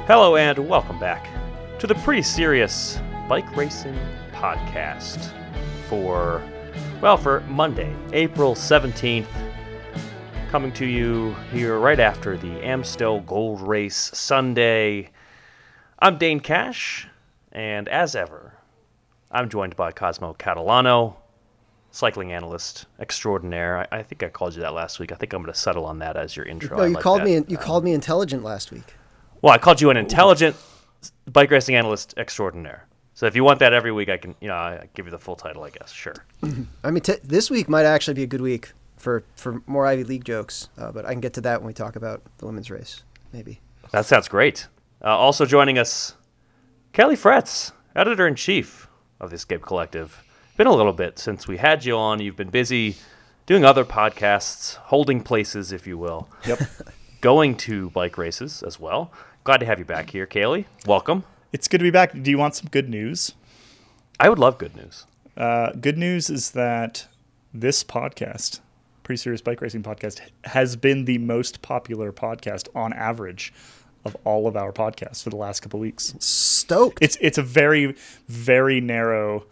Hello and welcome back to the Pretty Serious Bike Racing Podcast for Monday, April 17th, coming to you here right after the Amstel Gold Race Sunday. I'm Dane Cash, and as ever, I'm joined by Cosmo Catalano, cycling analyst extraordinaire. I think I called you that last week. I think I'm going to settle on that as your intro. No, you called me intelligent last week. Well, I called you an intelligent bike racing analyst extraordinaire. So if you want that every week, I can, I give you the full title, I guess. Sure. I mean, this week might actually be a good week for more Ivy League jokes, but I can get to that when we talk about the women's race, maybe. That sounds great. Also joining us, Kelly Fretz, editor-in-chief of the Escape Collective. Been a little bit since we had you on. You've been busy doing other podcasts, holding places, if you will. Yep. Going to bike races as well. Glad to have you back here, Kaylee. Welcome. It's good to be back. Do you want some good news? I would love good news. Good news is that this podcast, Pretty Serious Bike Racing Podcast, has been the most popular podcast on average of all of our podcasts for the last couple of weeks. Stoked. It's a very, very narrow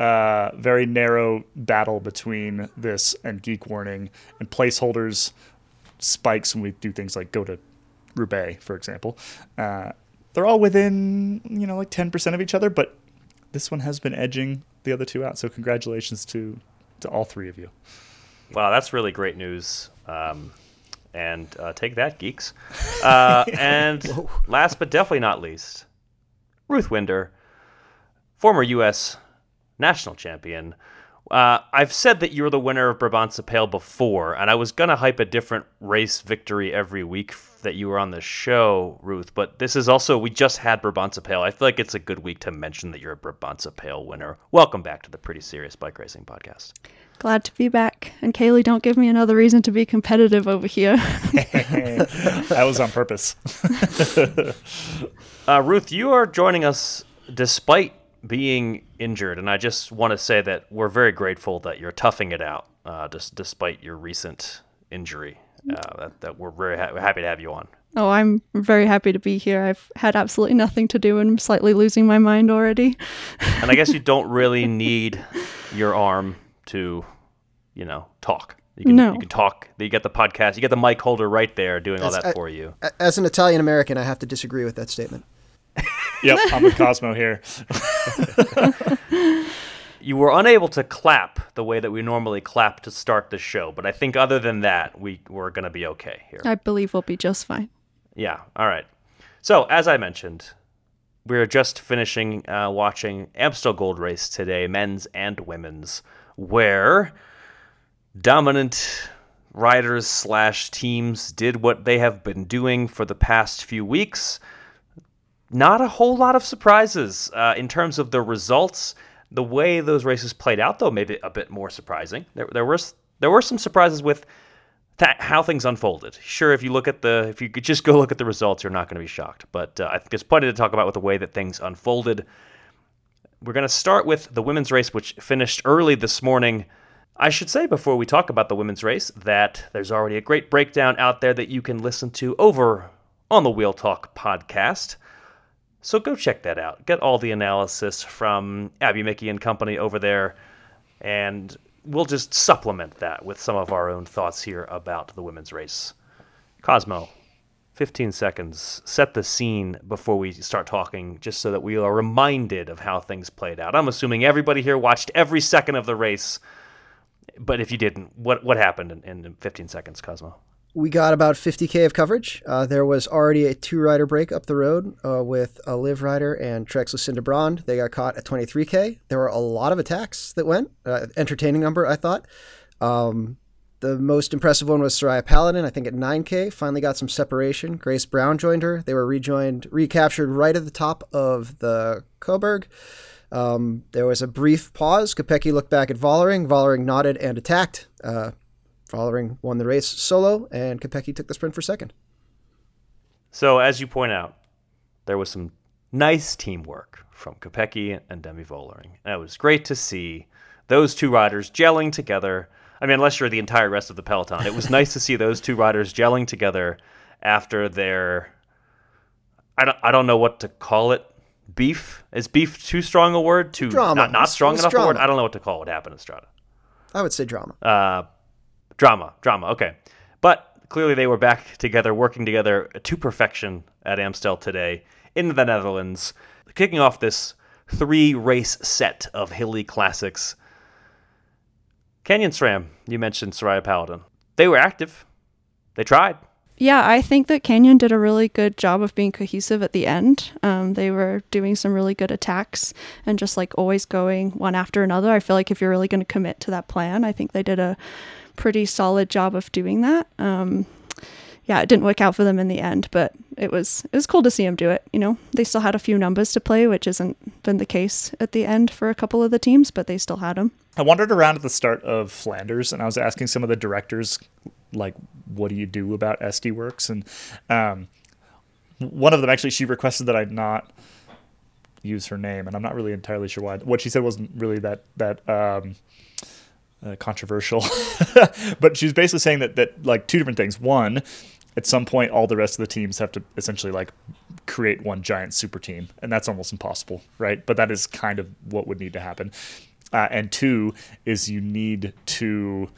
battle between this and Geek Warning, and placeholders spikes when we do things like go to Roubaix, for example. They're all within, like 10% of each other, but this one has been edging the other two out. So congratulations to all three of you. Wow, that's really great news. And take that, geeks. And last but definitely not least, Ruth Winder, former U.S. national champion. I've said that you were the winner of Brabantse Pijl before, and I was going to hype a different race victory every week that you were on the show, Ruth, but this is also, we just had Brabantse Pijl. I feel like it's a good week to mention that you're a Brabantse Pijl winner. Welcome back to the Pretty Serious Bike Racing Podcast. Glad to be back. And Kaylee, don't give me another reason to be competitive over here. That was on purpose. Ruth, you are joining us despite being injured, and I just want to say that we're very grateful that you're toughing it out despite your recent injury. That we're very happy to have you on. Oh, I'm very happy to be here. I've had absolutely nothing to do and I'm slightly losing my mind already. And I guess you don't really need your arm to, talk. You can talk. You get the podcast. You get the mic holder right there doing all that for you. As an Italian American, I have to disagree with that statement. Yep, I'm with Cosmo here. You were unable to clap the way that we normally clap to start the show, but I think other than that, we're going to be okay here. I believe we'll be just fine. Yeah, all right. So, as I mentioned, we're just finishing watching Amstel Gold Race today, men's and women's, where dominant riders / teams did what they have been doing for the past few weeks. Not a whole lot of surprises in terms of the results. The way those races played out, though, maybe a bit more surprising. There were some surprises with how things unfolded. Sure, if you could just go look at the results, you're not going to be shocked. But I think there's plenty to talk about with the way that things unfolded. We're going to start with the women's race, which finished early this morning. I should say before we talk about the women's race that there's already a great breakdown out there that you can listen to over on the Wheel Talk podcast. So go check that out. Get all the analysis from Abby Mickey and company over there, and we'll just supplement that with some of our own thoughts here about the women's race. Cosmo, 15 seconds. Set the scene before we start talking, just so that we are reminded of how things played out. I'm assuming everybody here watched every second of the race, but if you didn't, what happened in 15 seconds, Cosmo? We got about 50K of coverage. There was already a two-rider break up the road with a Liv rider and Trek Lucinda Brand. They got caught at 23K. There were a lot of attacks that went. Entertaining number, I thought. The most impressive one was Soraya Paladin, I think at 9K. Finally got some separation. Grace Brown joined her. They were recaptured right at the top of the Coburg. There was a brief pause. Kopecky looked back at Vollering. Vollering nodded and attacked. Vollering won the race solo, and Kopecky took the sprint for second. So, as you point out, there was some nice teamwork from Kopecky and Demi Vollering. And it was great to see those two riders gelling together. I mean, unless you're the entire rest of the peloton, it was nice to see those two riders gelling together after their I don't know what to call it. Beef? Is beef too strong a word? Drama. Not strong enough drama. a word? I don't know what to call what happened in Strata. I would say drama. Drama. Okay. But clearly they were back together, working together to perfection at Amstel today in the Netherlands, kicking off this 3-race set of hilly classics. Canyon SRAM, you mentioned Soraya Paladin. They were active. They tried. Yeah, I think that Canyon did a really good job of being cohesive at the end. They were doing some really good attacks and just like always going one after another. I feel like if you're really going to commit to that plan, I think they did a pretty solid job of doing that. Yeah, it didn't work out for them in the end, but it was cool to see them do it. You know, they still had a few numbers to play, which hasn't been the case at the end for a couple of the teams, but they still had them. I wandered around at the start of Flanders, and I was asking some of the directors, like, what do you do about SD Works? And one of them, actually, she requested that I not use her name, and I'm not really entirely sure why. What she said wasn't really that controversial, but she was basically saying that like two different things. One, at some point, all the rest of the teams have to essentially like create one giant super team, and that's almost impossible, right? But that is kind of what would need to happen. And two is you need to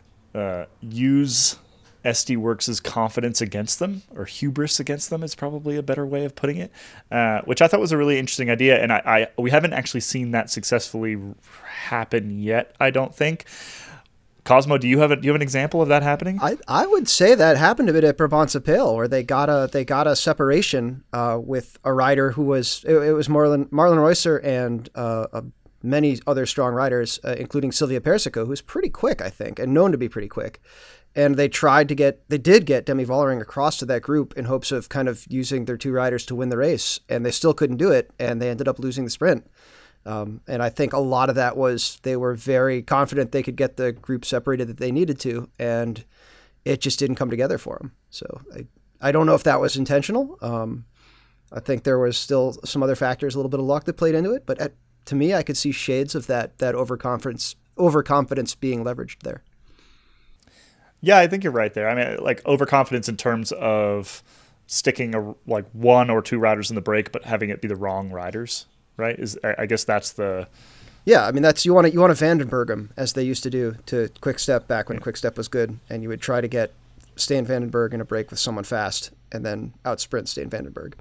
use SD Works' confidence against them, or hubris against them is probably a better way of putting it, which I thought was a really interesting idea. And we haven't actually seen that successfully happen yet, I don't think. Cosmo, do you have an example of that happening? I would say that happened a bit at Brabantse Pijl, where they got a separation with a rider who was it was Marlon Reusser and many other strong riders, including Sylvia Persico, who's pretty quick, I think, and known to be pretty quick. And they did get Demi Vollering across to that group in hopes of kind of using their two riders to win the race, and they still couldn't do it, and they ended up losing the sprint. And I think a lot of that was they were very confident they could get the group separated that they needed to, and it just didn't come together for them. So I don't know if that was intentional. I think there was still some other factors, a little bit of luck that played into it, but to me, I could see shades of that overconfidence being leveraged there. Yeah, I think you're right there. I mean, like overconfidence in terms of sticking like one or two riders in the break, but having it be the wrong riders, right? I guess that's the. Yeah, I mean you want to Vandenberg them as they used to do to Quick-Step back when Quick-Step was good, and you would try to get Stan Vandenberg in a break with someone fast, and then out sprint Stan Vandenberg.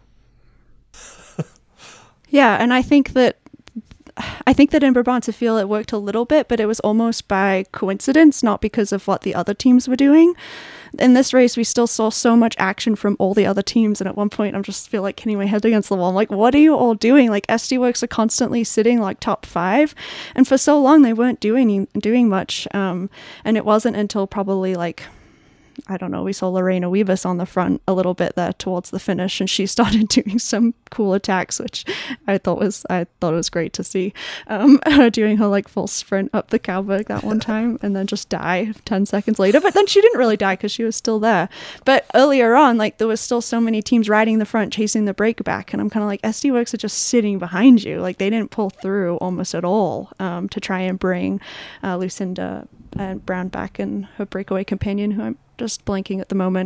Yeah, and I think that in Brabantse Pijl it worked a little bit, but it was almost by coincidence, not because of what the other teams were doing. In this race, we still saw so much action from all the other teams, and at one point, I just feel like hitting my head against the wall. I'm like, what are you all doing? Like, SD Works are constantly sitting like top 5, and for so long they weren't doing much. And it wasn't until probably like, I don't know, we saw Lorena Wiebes on the front a little bit there towards the finish, and she started doing some cool attacks, which I thought it was great to see. Her doing her like full sprint up the Cowberg that one time and then just die 10 seconds later. But then she didn't really die because she was still there. But earlier on, like there was still so many teams riding the front, chasing the break back, and I'm kind of like, SD Works are just sitting behind you. Like they didn't pull through almost at all to try and bring Lucinda Brown back and her breakaway companion, who I'm just blanking at the moment.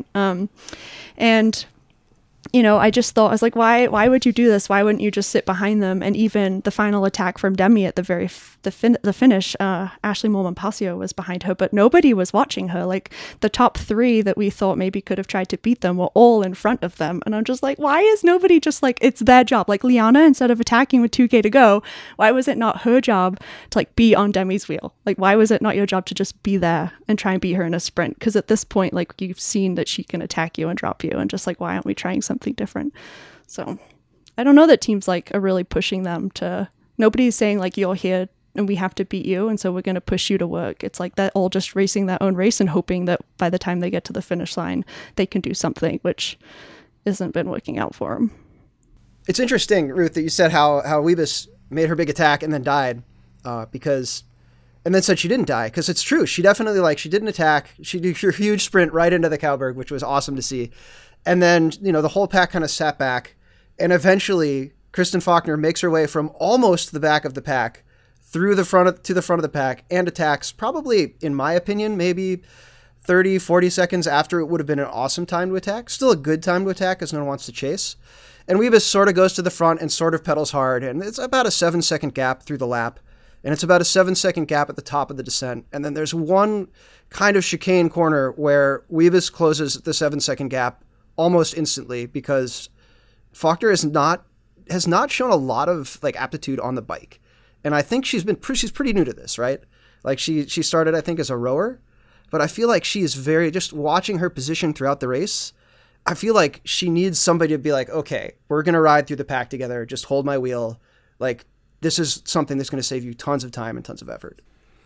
And you know, I just thought, I was like, why would you do this? Why wouldn't you just sit behind them? And even the final attack from Demi at the finish, Ashley Moolman-Pasio was behind her, but nobody was watching her. Like the top 3 that we thought maybe could have tried to beat them were all in front of them. And I'm just like, why is nobody just like, it's their job? Like Liana, instead of attacking with 2K to go, why was it not her job to like be on Demi's wheel? Like, why was it not your job to just be there and try and beat her in a sprint? Because at this point, like you've seen that she can attack you and drop you, and just like, why aren't we trying something different? So I don't know that teams like are really pushing them to, nobody's saying like, you're here and we have to beat you, and so we're going to push you to work. It's like they're all just racing their own race and hoping that by the time they get to the finish line they can do something, which hasn't been working out for them. It's interesting, Ruth, that you said how Wiebes made her big attack and then died and then said she didn't die, because it's true. She definitely she didn't attack. She did her huge sprint right into the Cowberg, which was awesome to see. And then, you know, the whole pack kind of sat back, and eventually Kristen Faulkner makes her way from almost the back of the pack through to the front of the pack and attacks probably, in my opinion, maybe 30, 40 seconds after it would have been an awesome time to attack. Still a good time to attack because no one wants to chase. And Weebus sort of goes to the front and sort of pedals hard, and it's about a 7-second gap through the lap, and it's about a 7-second gap at the top of the descent. And then there's one kind of chicane corner where Weebus closes the 7-second gap almost instantly because Faulkner has not shown a lot of like aptitude on the bike. And I think she's pretty new to this, right? Like she started, I think, as a rower, but I feel like she is just watching her position throughout the race. I feel like she needs somebody to be like, okay, we're going to ride through the pack together. Just hold my wheel. Like, this is something that's going to save you tons of time and tons of effort.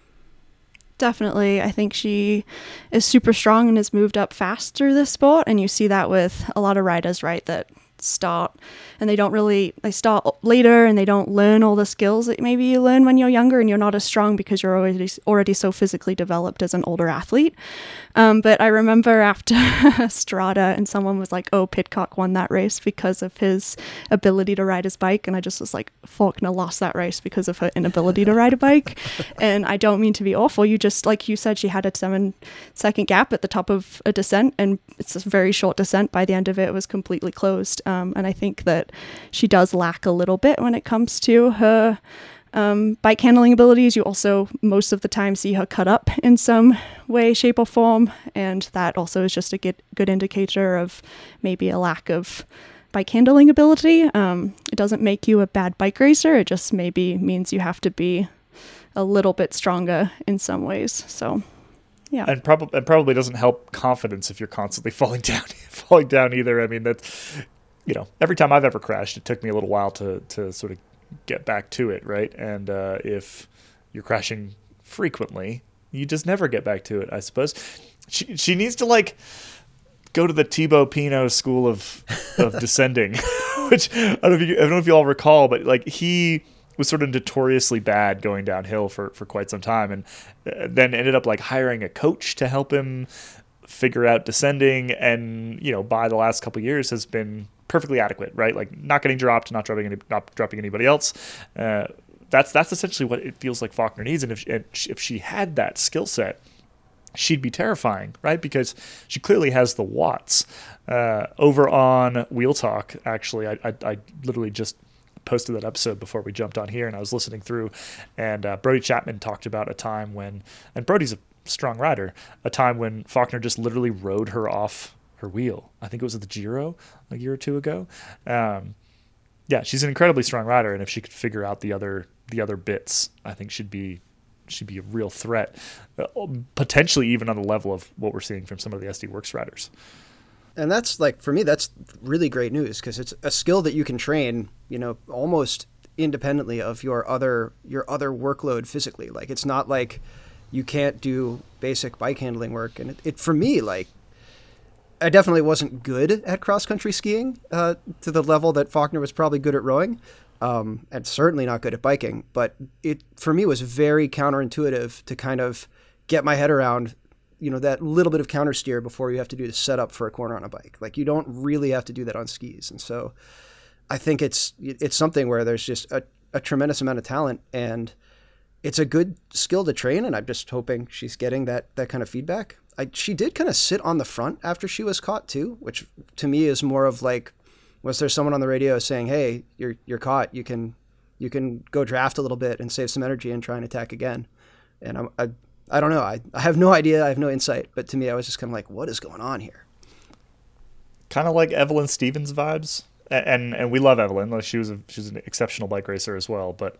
Definitely. I think she is super strong and has moved up fast through this sport. And you see that with a lot of riders, right, that start and they start later and they don't learn all the skills that maybe you learn when you're younger and you're not as strong because you're already so physically developed as an older athlete. But I remember after Strada and someone was like, oh, Pidcock won that race because of his ability to ride his bike. And I just was like, Faulkner lost that race because of her inability to ride a bike. And I don't mean to be awful. You just, like you said, she had a 7-second gap at the top of a descent and it's a very short descent. By the end of it, it was completely closed. And I think that she does lack a little bit when it comes to her bike handling abilities. You also most of the time see her cut up in some way, shape, or form. And that also is just a good indicator of maybe a lack of bike handling ability. It doesn't make you a bad bike racer. It just maybe means you have to be a little bit stronger in some ways. So yeah. And probably doesn't help confidence if you're constantly falling down either. I mean, that's, you know, every time I've ever crashed, it took me a little while to sort of get back to it, right? And if you're crashing frequently, you just never get back to it, I suppose. She needs to, like, go to the Thibaut Pinot school of descending, which I don't know if you all recall, but, like, he was sort of notoriously bad going downhill for quite some time, and then ended up, like, hiring a coach to help him figure out descending, and, you know, by the last couple of years has been perfectly adequate, right? Like, not getting dropped, not dropping anybody else. That's essentially what it feels like Faulkner needs. And if she had that skill set, she'd be terrifying, right? Because she clearly has the watts. Over on Wheel Talk, actually, I literally just posted that episode before we jumped on here, and I was listening through, and Brody Chapman talked about a time when, and Brody's a strong rider, a time when Faulkner just literally rode her off her wheel. I think it was at the Giro a year or two ago. Yeah, she's an incredibly strong rider, and if she could figure out the other bits, I think she'd be a real threat, potentially even on the level of what we're seeing from some of the SD Works riders. And that's, like, for me, that's really great news because it's a skill that you can train, you know, almost independently of your other workload physically. Like, it's not like you can't do basic bike handling work. And it for me, like, I definitely wasn't good at cross-country skiing to the level that Faulkner was probably good at rowing, and certainly not good at biking. But it, for me, was very counterintuitive to kind of get my head around, you know, that little bit of counter steer before you have to do the setup for a corner on a bike. Like, you don't really have to do that on skis. And so I think it's something where there's just a tremendous amount of talent, and it's a good skill to train. And I'm just hoping she's getting that kind of feedback. She did kind of sit on the front after she was caught too, which to me is more of like, was there someone on the radio saying, hey, you're caught. You can go draft a little bit and save some energy and try and attack again. And I don't know. I have no idea. I have no insight. But to me, I was just kind of like, what is going on here? Kind of like Evelyn Stevens vibes. And we love Evelyn. She's an exceptional bike racer as well, but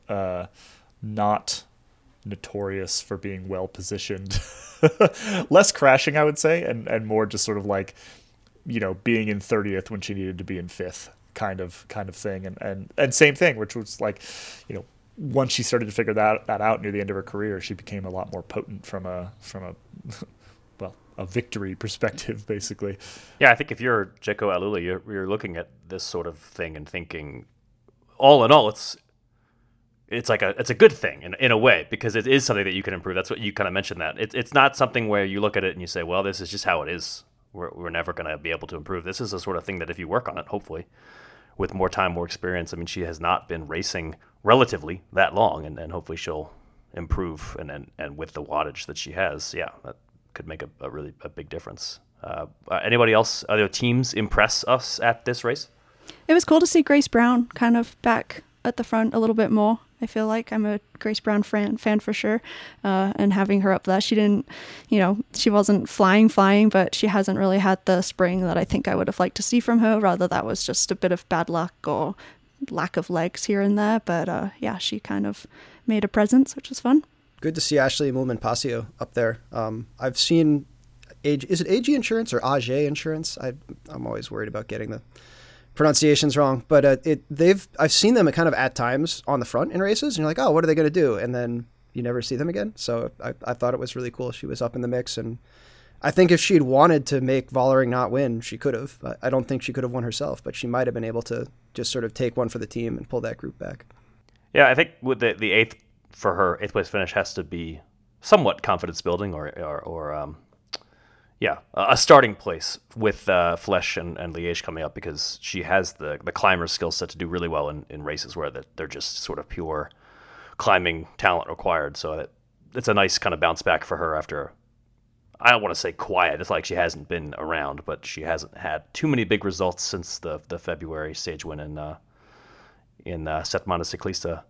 not notorious for being well positioned. Less crashing, I would say, and more just sort of like, you know, being in 30th when she needed to be in 5th kind of thing. And same thing, which was like, you know, once she started to figure that out near the end of her career, she became a lot more potent from a well, a victory perspective, basically. Yeah, I think if you're Jeko Alula, you're looking at this sort of thing and thinking, all in all, it's a good thing in a way, because it is something that you can improve. That's what you kind of mentioned, that it's not something where you look at it and you say, well, this is just how it is. We're never going to be able to improve. This is the sort of thing that if you work on it, hopefully, with more time, more experience. I mean, she has not been racing relatively that long, and hopefully she'll improve. And with the wattage that she has, yeah, could make a really big difference. Anybody else? Other teams impress us at this race? It was cool to see Grace Brown kind of back at the front a little bit more. I feel like I'm a Grace Brown fan for sure. And having her up there, she didn't, she wasn't flying, but she hasn't really had the spring that I think I would have liked to see from her. Rather, that was just a bit of bad luck or lack of legs here and there. But yeah, she kind of made a presence, which was fun. Good to see Ashley Moolman-Pasio up there. I've seen, is it AG Insurance or AG Insurance? I'm always worried about getting the pronunciations wrong, but I've seen them kind of at times on the front in races, and you're like, oh, what are they going to do? And then you never see them again. So I thought it was really cool. She was up in the mix, and I think if she'd wanted to make Vollering not win, she could have. I don't think she could have won herself, but she might have been able to just sort of take one for the team and pull that group back. Yeah, I think with the eighth for her, eighth place finish has to be somewhat confidence building or a starting place with Flesch and Liège coming up, because she has the climber skill set to do really well in races where they're just sort of pure climbing talent required. So it's a nice kind of bounce back for her after, I don't want to say quiet, it's like she hasn't been around, but she hasn't had too many big results since the February stage win in Setmana Ciclista.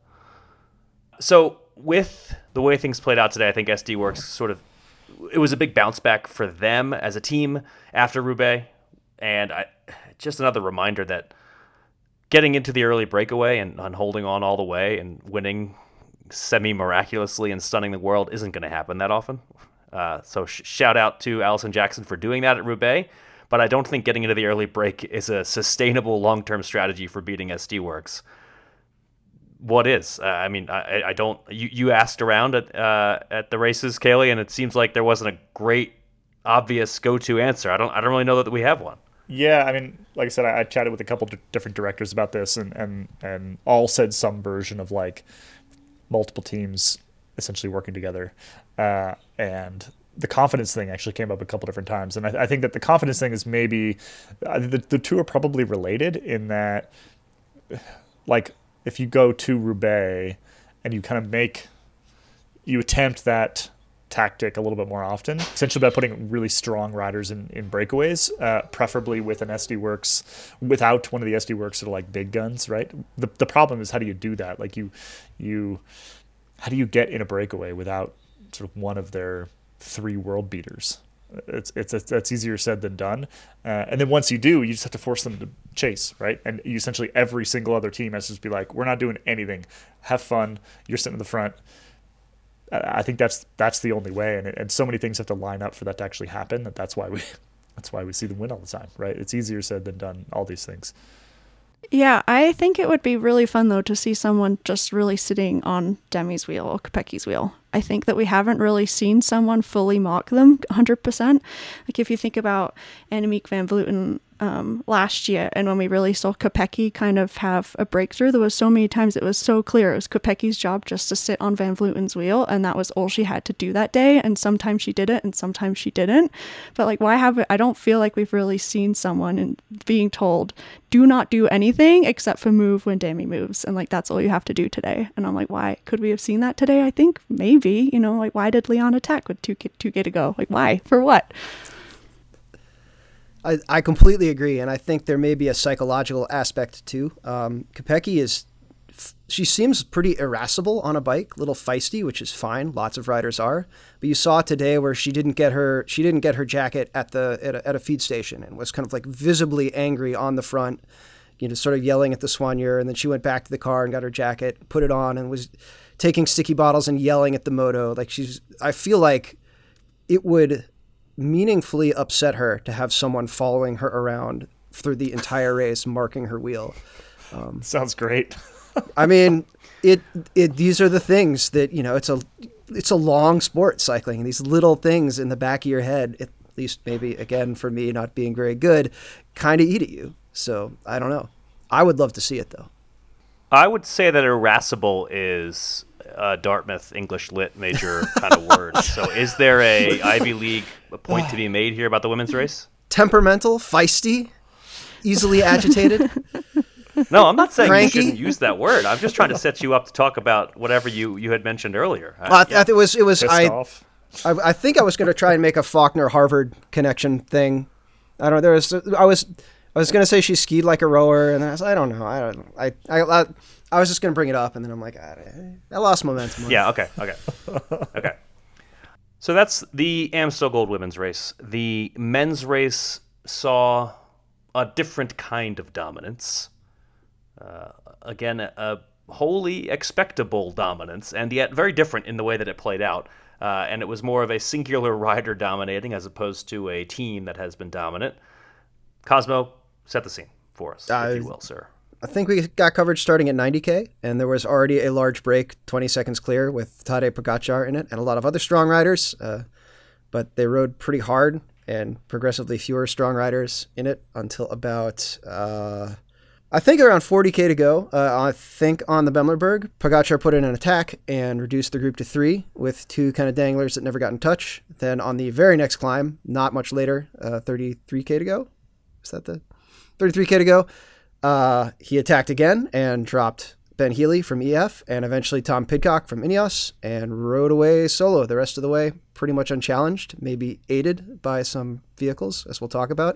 So with the way things played out today, I think SD Worx it was a big bounce back for them as a team after Roubaix, and just another reminder that getting into the early breakaway and holding on all the way and winning semi-miraculously and stunning the world isn't going to happen that often. So shout out to Alison Jackson for doing that at Roubaix, but I don't think getting into the early break is a sustainable long-term strategy for beating SD Worx. What is? I don't. You asked around at the races, Kaylee, and it seems like there wasn't a great, obvious go-to answer. I don't really know that we have one. Yeah, I mean, like I said, I chatted with a couple different directors about this, and all said some version of like multiple teams essentially working together, and the confidence thing actually came up a couple different times, and I think that the confidence thing is maybe the two are probably related in that, like, if you go to Roubaix and you kind of you attempt that tactic a little bit more often, essentially by putting really strong riders in breakaways, preferably with an SD Worx, without one of the SD Worx sort of like big guns, right? The problem is, how do you do that? Like how do you get in a breakaway without sort of one of their 3 world beaters? That's easier said than done. And then once you do, you just have to force them to chase, right? And you essentially, every single other team has to just be like, we're not doing anything. Have fun. You're sitting in the front. I think that's the only way. And so many things have to line up for that to actually happen. That's why we see them win all the time, right? It's easier said than done, all these things. Yeah, I think it would be really fun, though, to see someone just really sitting on Demi's wheel or Kopecki's wheel. I think that we haven't really seen someone fully mock them 100%. Like, if you think about Annemiek van Vleuten last year, and when we really saw Kopecky kind of have a breakthrough, there was so many times it was so clear it was Kopecki's job just to sit on Van Vleuten's wheel, and that was all she had to do that day. And sometimes she did it, and sometimes she didn't. But like, I don't feel like we've really seen someone being told, do not do anything except for move when Demi moves, and like, that's all you have to do today. And I'm like, why? Could we have seen that today? I think maybe, like, why did Leon attack with 2K to go? Like, why? For what? I completely agree, and I think there may be a psychological aspect too. Kopecky she seems pretty irascible on a bike, a little feisty, which is fine. Lots of riders are, but you saw today where she didn't get her jacket at a feed station and was kind of like visibly angry on the front, sort of yelling at the soigneur, and then she went back to the car and got her jacket, put it on, and was taking sticky bottles and yelling at the moto. Like, I feel like it would meaningfully upset her to have someone following her around through the entire race, marking her wheel. Sounds great. I mean, these are the things that, it's a long sport, cycling, and these little things in the back of your head, at least maybe, again, for me not being very good, kind of eat at you. So I don't know. I would love to see it, though. I would say that irascible is a Dartmouth English Lit major kind of word. So is there a Ivy League point to be made here about the women's race? Temperamental, feisty, easily agitated. No, I'm not saying Cranky? you shouldn't use that word. I'm just trying to set you up to talk about whatever you had mentioned earlier. It was Pissed off. I think I was going to try and make a Faulkner Harvard connection thing. I don't know. I was going to say she skied like a rower, and I don't know. I was just going to bring it up, and then I'm like, I lost momentum. Yeah. Okay. Okay. So that's the Amstel Gold Women's race. The men's race saw a different kind of dominance. Again, a wholly expectable dominance, and yet very different in the way that it played out. And it was more of a singular rider dominating as opposed to a team that has been dominant. Cosmo, set the scene for us, if you will, sir. I think we got coverage starting at 90K, and there was already a large break, 20 seconds clear, with Tadej Pogacar in it, and a lot of other strong riders. But they rode pretty hard, and progressively fewer strong riders in it until about, I think around 40K to go. I think on the Bemlerberg, Pogacar put in an attack and reduced the group to 3 with 2 kind of danglers that never got in touch. Then on the very next climb, not much later, 33K to go. Is that the 33K to go? He attacked again and dropped Ben Healy from EF and eventually Tom Pidcock from Ineos and rode away solo the rest of the way, pretty much unchallenged, maybe aided by some vehicles, as we'll talk about.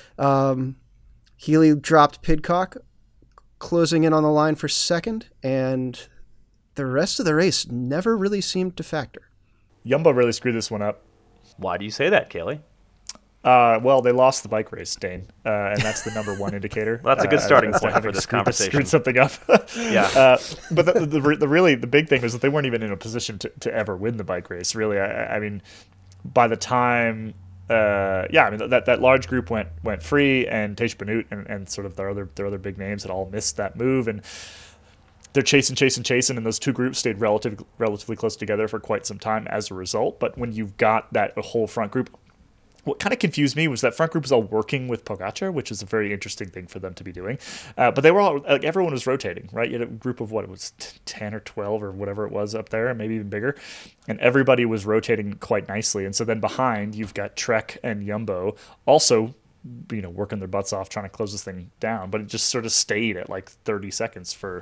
Healy dropped Pidcock, closing in on the line for second, and the rest of the race never really seemed to factor. Jumbo really screwed this one up. Why do you say that, Kaylee? Well, they lost the bike race, Dane, and that's the number one indicator. Well, that's a good starting point for this conversation. Screwed something up. Yeah. But the big thing was that they weren't even in a position to ever win the bike race. Really, I mean, by the time, that large group went free, and Tej Benoot and sort of their other big names had all missed that move, and they're chasing, and those two groups stayed relatively close together for quite some time as a result. But when you've got that whole front group, what kind of confused me was that front group was all working with Pogacar, which is a very interesting thing for them to be doing. But they were all, like, everyone was rotating, right? You had a group of, it was 10 or 12 or whatever it was up there, maybe even bigger. And everybody was rotating quite nicely. And so then behind, you've got Trek and Jumbo also, working their butts off trying to close this thing down. But it just sort of stayed at like 30 seconds for,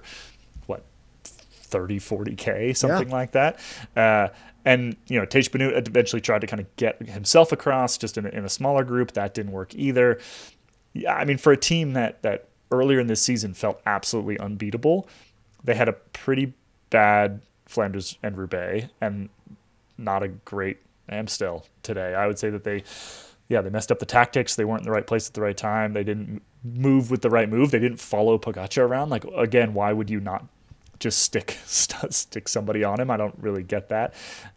40K, something like that. And, Tej Benoot eventually tried to kind of get himself across just in a smaller group. That didn't work either. Yeah, I mean, for a team that earlier in this season felt absolutely unbeatable, they had a pretty bad Flanders and Roubaix and not a great Amstel today. I would say that they messed up the tactics. They weren't in the right place at the right time. They didn't move with the right move. They didn't follow Pogacar around. Like, again, why would you not just stick somebody on him? I don't really get that.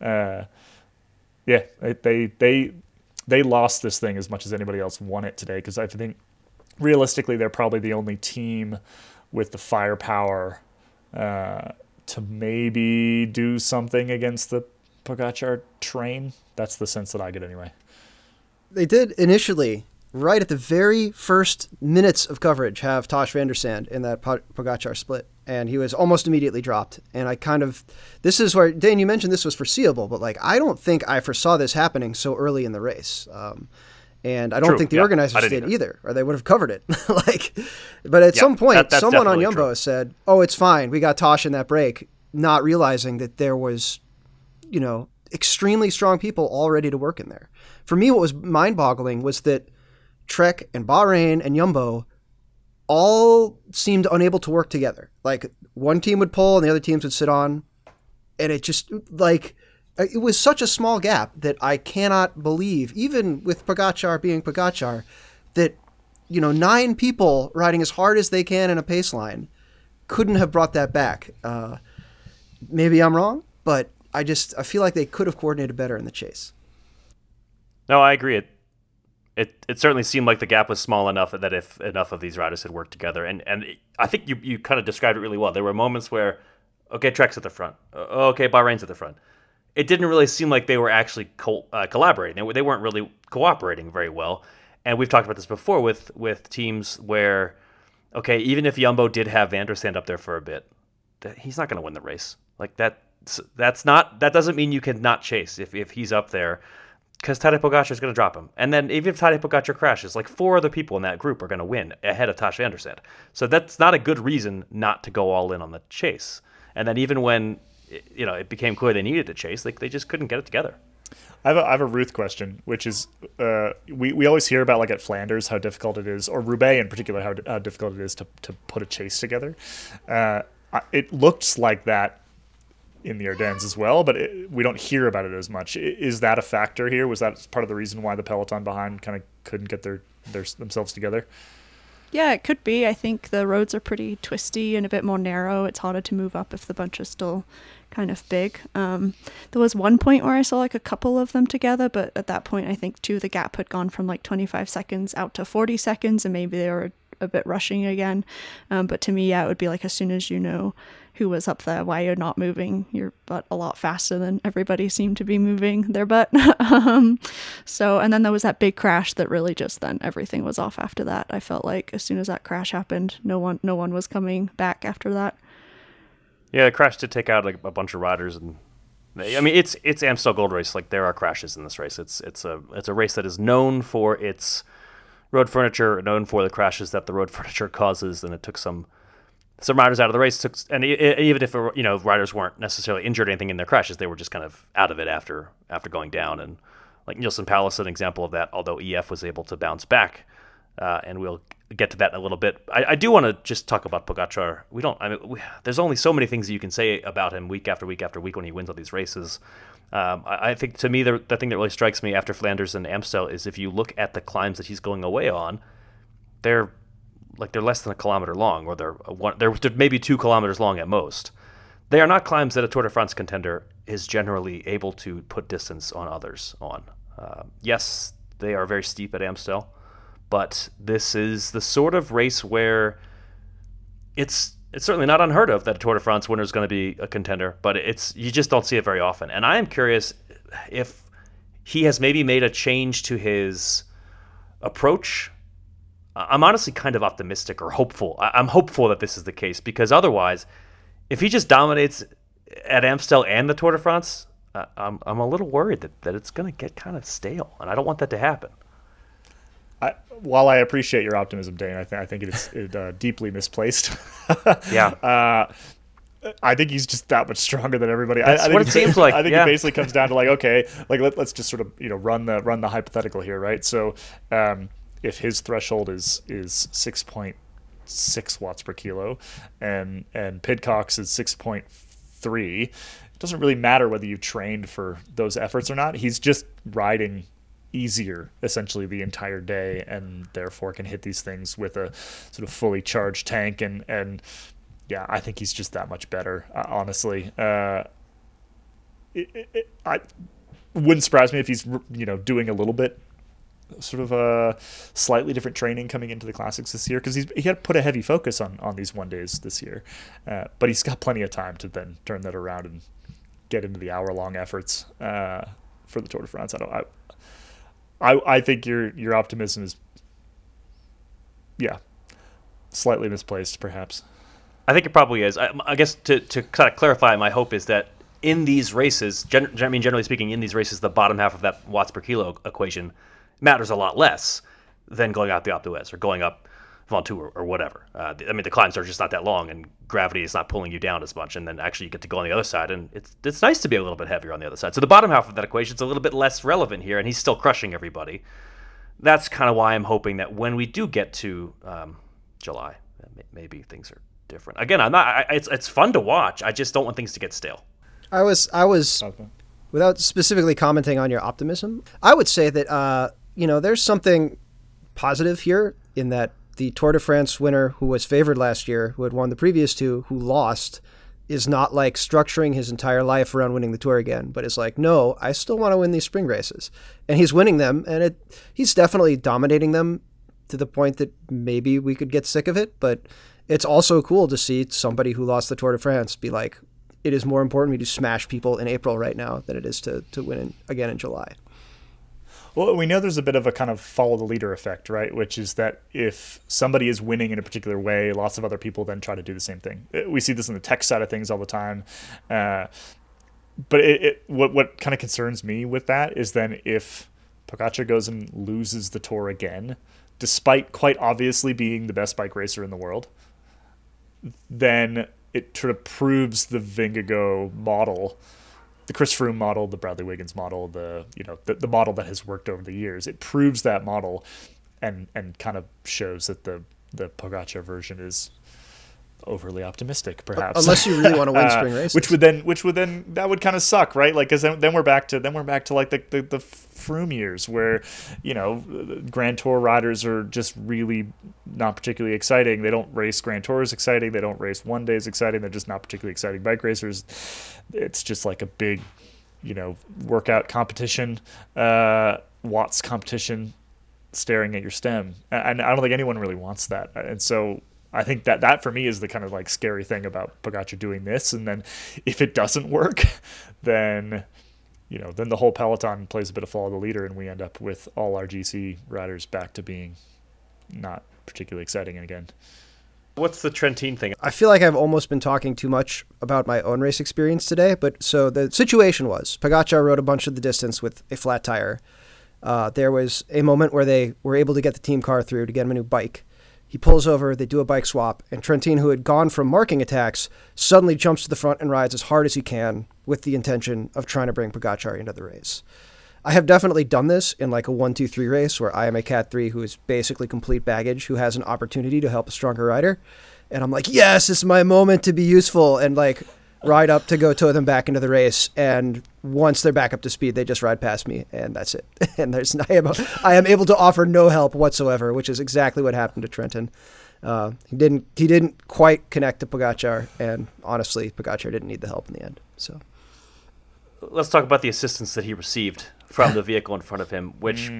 They lost this thing as much as anybody else won it today, because I think realistically they're probably the only team with the firepower to maybe do something against the Pogacar train. That's the sense that I get anyway. They did initially, right at the very first minutes of coverage, have Tosh van der Sande in that Pogacar split. And he was almost immediately dropped. And this is where, Dane, you mentioned this was foreseeable, but I don't think I foresaw this happening so early in the race. And I don't think the organizers did either, or they would have covered it. But at some point, someone on Jumbo said, "Oh, it's fine. We got Tosh in that break," not realizing that there was, extremely strong people all ready to work in there. For me, what was mind-boggling was that Trek and Bahrain and Jumbo all seemed unable to work together. Like, one team would pull and the other teams would sit on. And it just, it was such a small gap that I cannot believe, even with Pogacar being Pogacar, that, 9 people riding as hard as they can in a pace line couldn't have brought that back. Maybe I'm wrong, but I feel like they could have coordinated better in the chase. No, I agree. It certainly seemed like the gap was small enough that if enough of these riders had worked together, and I think you kind of described it really well. There were moments where, okay, Trek's at the front, okay, Bahrain's at the front. It didn't really seem like they were actually collaborating. They weren't really cooperating very well. And we've talked about this before with teams where, okay, even if Jumbo did have Van der Sande up there for a bit, he's not going to win the race. Like that doesn't mean you can not chase if he's up there. Because Tadej Pogacar is going to drop him. And then even if Tadej Pogacar crashes, 4 other people in that group are going to win ahead of Tosh van der Sande. So that's not a good reason not to go all in on the chase. And then even when it became clear they needed to chase, they just couldn't get it together. I have a Ruth question, which is we always hear about like at Flanders how difficult it is, or Roubaix in particular how difficult it is to put a chase together. It looks like that in the Ardennes as well, but we don't hear about it as much. Is that a factor here? Was that part of the reason why the peloton behind kind of couldn't get themselves together? Yeah, it could be. I think the roads are pretty twisty and a bit more narrow. It's harder to move up if the bunch is still kind of big. There was one point where I saw like a couple of them together, but at that point I think too the gap had gone from like 25 seconds out to 40 seconds, and maybe they were a bit rushing again. But to me, yeah, it would be like as soon as you know who was up there, why you're not moving your butt a lot faster than everybody seemed to be moving their butt. So, and then there was that big crash that really just then everything was off after that. I felt like as soon as that crash happened, no one was coming back after that. Yeah, the crash did take out like a bunch of riders, and I mean it's Amstel Gold Race. Like there are crashes in this race. It's a race that is known for its road furniture, known for the crashes that the road furniture causes, and it took some riders out of the race. And even if riders weren't necessarily injured or anything in their crashes, they were just kind of out of it after going down. And like Nielsen Palace is an example of that, although EF was able to bounce back. And we'll get to that in a little bit. I do want to just talk about Pogačar. There's only so many things that you can say about him week after week after week when he wins all these races. I think to me, the thing that really strikes me after Flanders and Amstel is if you look at the climbs that he's going away on, they're less than a kilometer long, or they're maybe 2 kilometers long at most. They are not climbs that a Tour de France contender is generally able to put distance on others on. Yes, they are very steep at Amstel, but this is the sort of race where it's certainly not unheard of that a Tour de France winner is going to be a contender, but you just don't see it very often. And I am curious if he has maybe made a change to his approach. I'm honestly kind of optimistic or hopeful. I'm hopeful that this is the case, because otherwise, if he just dominates at Amstel and the Tour de France, I'm a little worried that it's going to get kind of stale, and I don't want that to happen. While I appreciate your optimism, Dane, I think it's deeply misplaced. Yeah. I think he's just that much stronger than everybody. That's I think what it seems like. I think yeah. It basically comes down to like, okay, like let's just sort of run the hypothetical here, right? So if his threshold is 6.6 watts per kilo, and Pidcock's is 6.3, it doesn't really matter whether you've trained for those efforts or not. He's just riding easier essentially the entire day, and therefore can hit these things with a sort of fully charged tank, and yeah, I think he's just that much better, honestly. I wouldn't surprise me if he's doing a little bit sort of a slightly different training coming into the classics this year, because he had put a heavy focus on these one days this year, but he's got plenty of time to then turn that around and get into the hour-long efforts for the Tour de France. I think your optimism is, slightly misplaced, perhaps. I think it probably is. I guess to kind of clarify, my hope is that in these races, generally speaking, in these races, the bottom half of that watts per kilo equation matters a lot less than going out the Alpe d'Huez or going up Ventoux or whatever. The climbs are just not that long, and gravity is not pulling you down as much, and then actually you get to go on the other side, and it's nice to be a little bit heavier on the other side. So the bottom half of that equation is a little bit less relevant here, and he's still crushing everybody. That's kind of why I'm hoping that when we do get to July, maybe things are different. Again, I'm not. It's fun to watch. I just don't want things to get stale. I was okay. Without specifically commenting on your optimism, I would say that there's something positive here in that the Tour de France winner who was favored last year, who had won the previous two, who lost, is not like structuring his entire life around winning the Tour again, but is like, no, I still want to win these spring races. And he's winning them, and he's definitely dominating them to the point that maybe we could get sick of it, but it's also cool to see somebody who lost the Tour de France be like, it is more important for me to smash people in April right now than it is to win again in July. Well, we know there's a bit of a kind of follow the leader effect, right? Which is that if somebody is winning in a particular way, lots of other people then try to do the same thing. We see this in the tech side of things all the time. But what kind of concerns me with that is then if Pogačar goes and loses the Tour again, despite quite obviously being the best bike racer in the world, then it sort of proves the Vingegaard model Chris Froome model, the Bradley Wiggins model, the model that has worked over the years. It proves that model, and kind of shows that the Pogacar version is overly optimistic, perhaps. Unless you really want to win spring races, which would then that would kind of suck, right? Like, because then we're back to like the Froome years, where Grand Tour riders are just really not particularly exciting. They don't race Grand Tours exciting. They don't race one days exciting. They're just not particularly exciting bike racers. It's just like a big, workout competition, watts competition, staring at your stem, and I don't think anyone really wants that. And so I think that for me is the kind of like scary thing about Pogacar doing this. And then if it doesn't work, then the whole peloton plays a bit of follow the leader, and we end up with all our GC riders back to being not particularly exciting again. What's the Trentin thing? I feel like I've almost been talking too much about my own race experience today, but so the situation was Pogacar rode a bunch of the distance with a flat tire. There was a moment where they were able to get the team car through to get him a new bike. He pulls over, they do a bike swap, and Trentin, who had gone from marking attacks, suddenly jumps to the front and rides as hard as he can with the intention of trying to bring Pogacar into the race. I have definitely done this in like a 1-2-3 race where I am a Cat 3 who is basically complete baggage, who has an opportunity to help a stronger rider. And I'm like, yes, it's my moment to be useful, and like ride up to go tow them back into the race. And once they're back up to speed, they just ride past me, and that's it. And I am able to offer no help whatsoever, which is exactly what happened to Trentin. He didn't quite connect to Pogacar, and honestly, Pogacar didn't need the help in the end. So let's talk about the assistance that he received from the vehicle in front of him, which,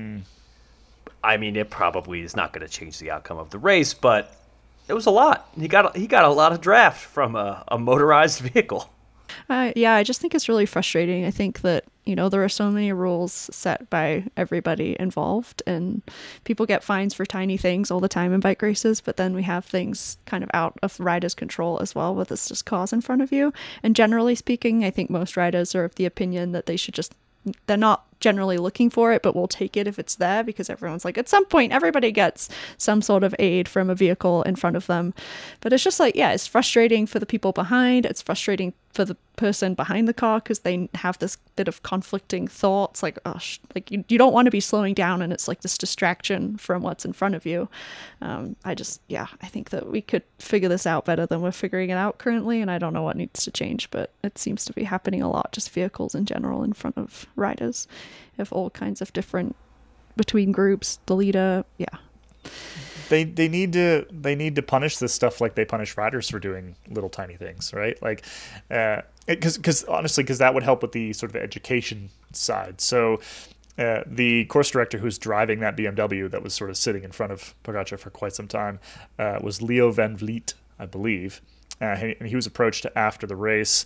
I mean, it probably is not going to change the outcome of the race, but it was a lot. He got a lot of draft from a motorized vehicle. Yeah, I just think it's really frustrating. I think that, there are so many rules set by everybody involved, and people get fines for tiny things all the time in bike races, but then we have things kind of out of riders' control as well, with this just cause in front of you. And generally speaking, I think most riders are of the opinion that they're not generally looking for it, but we'll take it if it's there, because everyone's like, at some point everybody gets some sort of aid from a vehicle in front of them. But it's just like, yeah, it's frustrating for the people behind. It's frustrating for the person behind the car, because they have this bit of conflicting thoughts, like, oh, you don't want to be slowing down, and it's like this distraction from what's in front of you. I think that we could figure this out better than we're figuring it out currently, and I don't know what needs to change, but it seems to be happening a lot, just vehicles in general in front of riders of all kinds of different, between groups, the leader, yeah. They need to punish this stuff like they punish riders for doing little tiny things, right? Like, because that would help with the sort of education side. So the course director who's driving that BMW that was sort of sitting in front of Pogacar for quite some time was Leo Van Vliet, I believe. And he was approached after the race.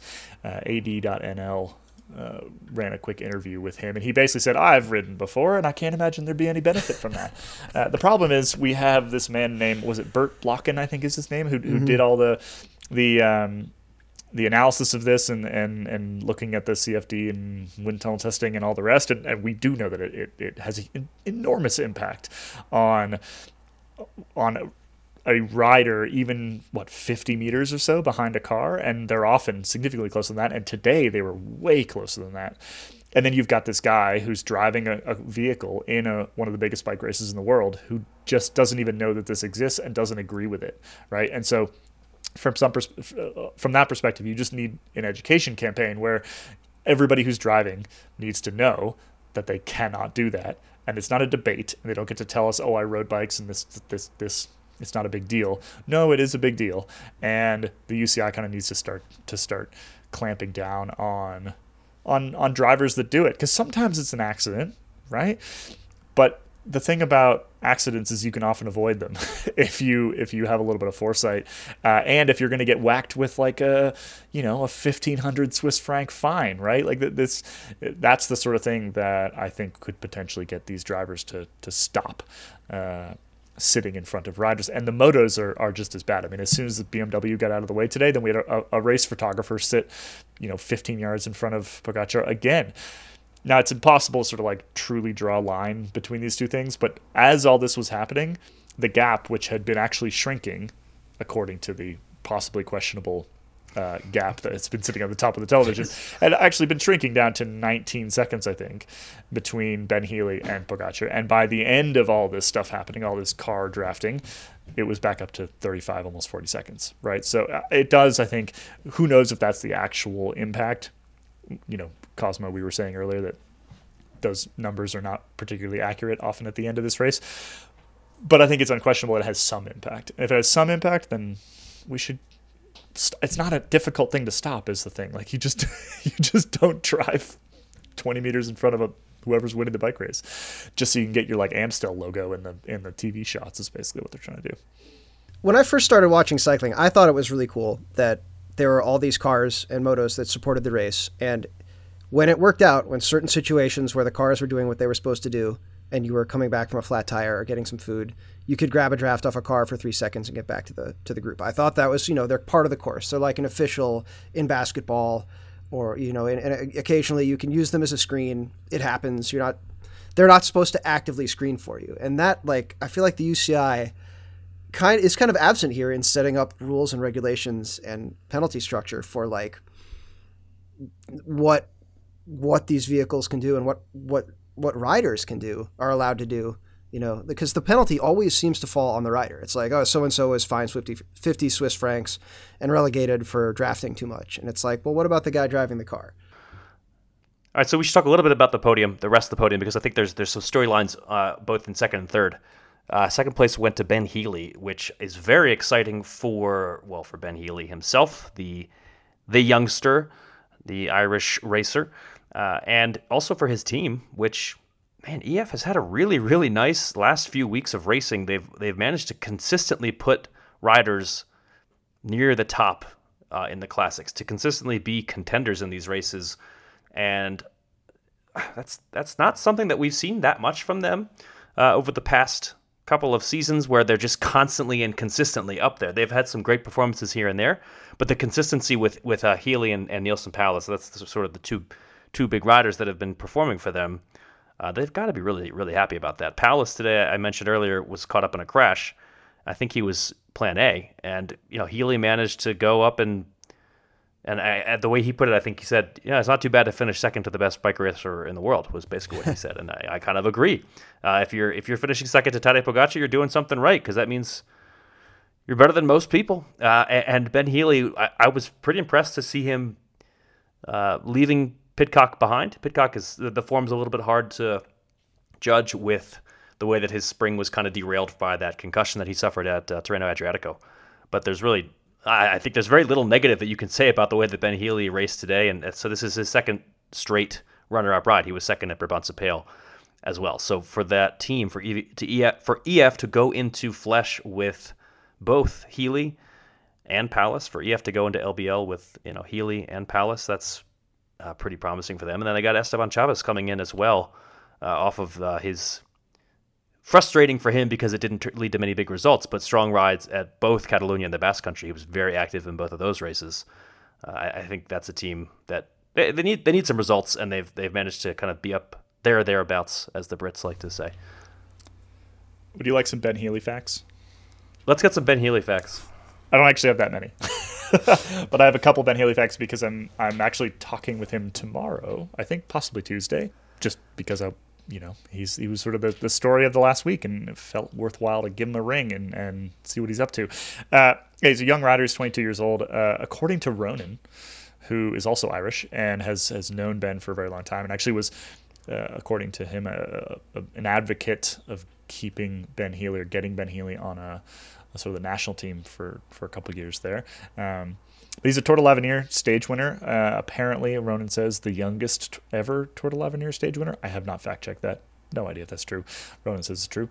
AD.NL ran a quick interview with him, and he basically said, I've ridden before, and I can't imagine there'd be any benefit from that. The problem is we have this man named, was it Bert Blocken, I think is his name, who did all the analysis of this and looking at the CFD and wind tunnel testing and all the rest, and we do know that it has an enormous impact on a rider, even 50 meters or so behind a car, and they're often significantly closer than that. And today they were way closer than that. And then you've got this guy who's driving a vehicle in one of the biggest bike races in the world, who just doesn't even know that this exists and doesn't agree with it, right? And so from that perspective, you just need an education campaign where everybody who's driving needs to know that they cannot do that, and it's not a debate, and they don't get to tell us, oh, I rode bikes and this it's not a big deal. No, it is a big deal, and the UCI kind of needs to start clamping down on drivers that do it, because sometimes it's an accident, right? But the thing about accidents is you can often avoid them if you have a little bit of foresight, and if you're going to get whacked with like a 1,500 Swiss franc fine, right? Like that's the sort of thing that I think could potentially get these drivers to stop sitting in front of riders. And the motos are just as bad. I mean, as soon as the BMW got out of the way today, then we had a race photographer sit 15 yards in front of Pogacar again. Now, it's impossible to sort of like truly draw a line between these two things, but as all this was happening, the gap, which had been actually shrinking according to the possibly questionable gap that's been sitting on the top of the television had actually been shrinking down to 19 seconds, I think, between Ben Healy and Pogacar. And by the end of all this stuff happening, all this car drafting, it was back up to 35, almost 40 seconds, right? So it does, I think, who knows if that's the actual impact. Cosmo, we were saying earlier that those numbers are not particularly accurate often at the end of this race. But I think it's unquestionable it has some impact. And if it has some impact, then we should... It's not a difficult thing to stop is the thing. Like, you just don't drive 20 meters in front of whoever's winning the bike race just so you can get your, like, Amstel logo in the TV shots is basically what they're trying to do. When I first started watching cycling, I thought it was really cool that there were all these cars and motos that supported the race. And when it worked out, when certain situations where the cars were doing what they were supposed to do, and you were coming back from a flat tire or getting some food, you could grab a draft off a car for 3 seconds and get back to the group. I thought that was, they're part of the course. They're like an official in basketball, or, and occasionally you can use them as a screen. It happens. They're not supposed to actively screen for you. And that, like, I feel like the UCI is kind of absent here in setting up rules and regulations and penalty structure for, like, what these vehicles can do and what riders can do, are allowed to do, because the penalty always seems to fall on the rider. It's like, oh, so-and-so is fined 50 Swiss francs and relegated for drafting too much. And it's like, well, what about the guy driving the car? All right, so we should talk a little bit about the rest of the podium, because I think there's some storylines both in second and third. Second place went to Ben Healy, which is very exciting for Ben Healy himself, the youngster, the Irish racer. And also for his team, which, man, EF has had a really, really nice last few weeks of racing. They've managed to consistently put riders near the top in the classics, to consistently be contenders in these races. And that's not something that we've seen that much from them over the past couple of seasons, where they're just constantly and consistently up there. They've had some great performances here and there, but the consistency with Healy and Neilson Powless, that's sort of the two big riders that have been performing for them. They've got to be really, really happy about that. Powless today, I mentioned earlier, was caught up in a crash. I think he was plan A, and Healy managed to go up and the way he put it, I think he said, it's not too bad to finish second to the best bike racer in the world, was basically what he said, and I kind of agree. If you're finishing second to Tadej Pogacar, you're doing something right, because that means you're better than most people. And Ben Healy, I was pretty impressed to see him leaving Pidcock behind. Pidcock the form's a little bit hard to judge with the way that his spring was kind of derailed by that concussion that he suffered at Tirreno Adriatico. But I think there's very little negative that you can say about the way that Ben Healy raced today, and so this is his second straight runner-up ride. He was second at Brabantse-Pijl as well. So for that team, for EF to go into Flesh with both Healy and Powless, for EF to go into LBL with Healy and Powless, that's pretty promising for them. And then they got Esteban Chavez coming in as well, off of his... Frustrating for him because it didn't lead to many big results, but strong rides at both Catalonia and the Basque Country. He was very active in both of those races. I think that's a team that they need some results, and they've managed to kind of be up there or thereabouts, as the Brits like to say. Would you like some Ben Healy facts? Let's get some Ben Healy facts. I don't actually have that many, but I have a couple Ben Healy facts because I'm actually talking with him tomorrow. I think possibly Tuesday, just because he was sort of the story of the last week, and it felt worthwhile to give him a ring and see what he's up to. He's a young rider. He's 22 years old. According to Ronan, who is also Irish and has known Ben for a very long time, and actually was, according to him, an advocate of keeping Ben Healy or getting Ben Healy on a sort of the national team for a couple of years there. He's a Tour de l'Avenir stage winner. Apparently, Ronan says the youngest ever Tour de l'Avenir stage winner. I have not fact-checked that. No idea if that's true. Ronan says it's true.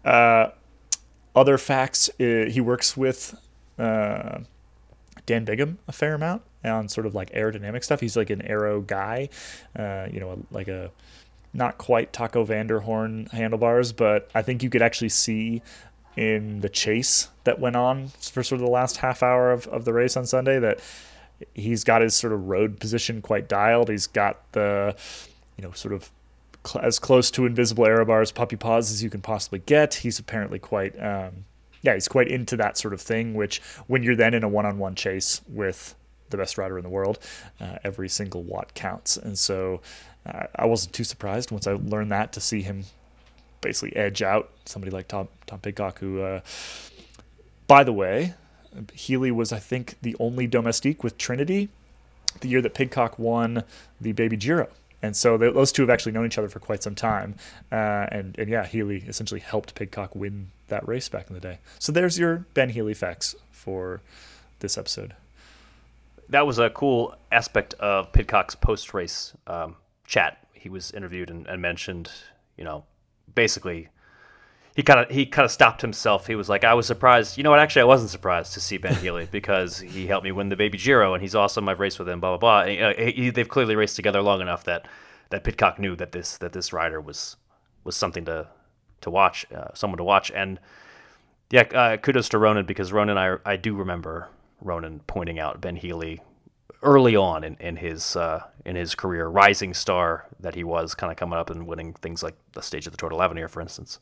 Other facts, he works with Dan Bigham a fair amount on sort of like aerodynamic stuff. He's like an aero guy, like a not quite Taco Vanderhorn handlebars, but I think you could actually see in the chase that went on for sort of the last half hour of the race on Sunday that he's got his sort of road position quite dialed. He's got the, sort of as close to invisible aero bars, puppy paws as you can possibly get. He's apparently quite, he's quite into that sort of thing, which when you're then in a one-on-one chase with the best rider in the world. Every single watt counts. And so I wasn't too surprised once I learned that to see him basically edge out somebody like Tom Pidcock, who, by the way, Healy was, I think, the only domestique with Trinity the year that Pidcock won the Baby Giro. And so those two have actually known each other for quite some time. And yeah, Healy essentially helped Pidcock win that race back in the day. So there's your Ben Healy facts for this episode. That was a cool aspect of Pidcock's post-race chat. He was interviewed and mentioned, basically he kind of stopped himself. He was like, I was surprised. You know what? Actually, I wasn't surprised to see Ben Healy because he helped me win the Baby Giro, and he's awesome. I've raced with him. Blah blah blah. They've clearly raced together long enough that Pidcock knew that this rider was something to watch, someone to watch. And yeah, kudos to Ronan, because Ronan, I do remember Ronan pointing out Ben Healy early on in his career, rising star that he was, kind of coming up and winning things like the stage of the Tour de l'Avenir, for instance.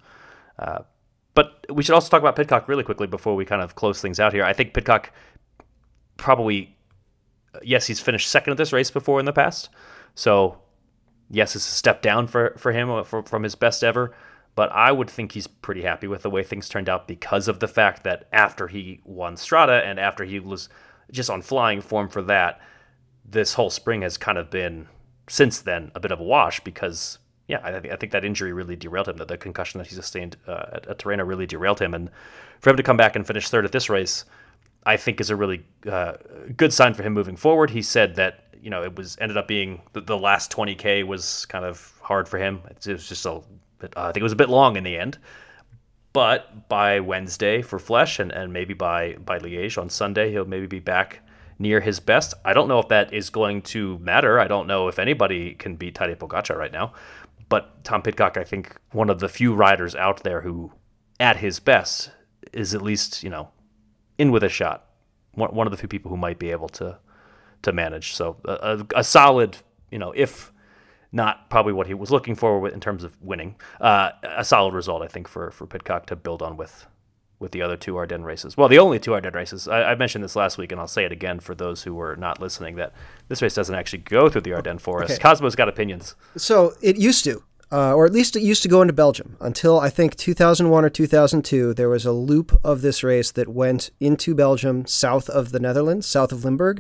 But we should also talk about Pidcock really quickly before we kind of close things out here. I think Pidcock probably, yes, he's finished second at this race before in the past. So, yes, it's a step down for him from his best ever. But I would think he's pretty happy with the way things turned out because of the fact that after he won Strada and after he was just on flying form for that, this whole spring has kind of been, since then, a bit of a wash because... yeah, I think that injury really derailed him. That the concussion that he sustained at Tirreno really derailed him. And for him to come back and finish third at this race, I think is a really good sign for him moving forward. He said that it ended up being the last 20K was kind of hard for him. It was just I think it was a bit long in the end. But by Wednesday for Flèche and maybe by Liège on Sunday, he'll maybe be back near his best. I don't know if that is going to matter. I don't know if anybody can beat Tadej Pogačar right now. But Tom Pidcock, I think, one of the few riders out there who, at his best, is at least, in with a shot. One of the few people who might be able to manage. So a solid, if not probably what he was looking for in terms of winning, a solid result, I think, for Pidcock to build on with the other two Ardennes races. Well, the only two Ardennes races. I mentioned this last week, and I'll say it again for those who were not listening, that this race doesn't actually go through the Ardennes forest. Okay. Cosmo's got opinions. So it used to, or at least it used to go into Belgium until I think 2001 or 2002. There was a loop of this race that went into Belgium, south of the Netherlands, south of Limburg.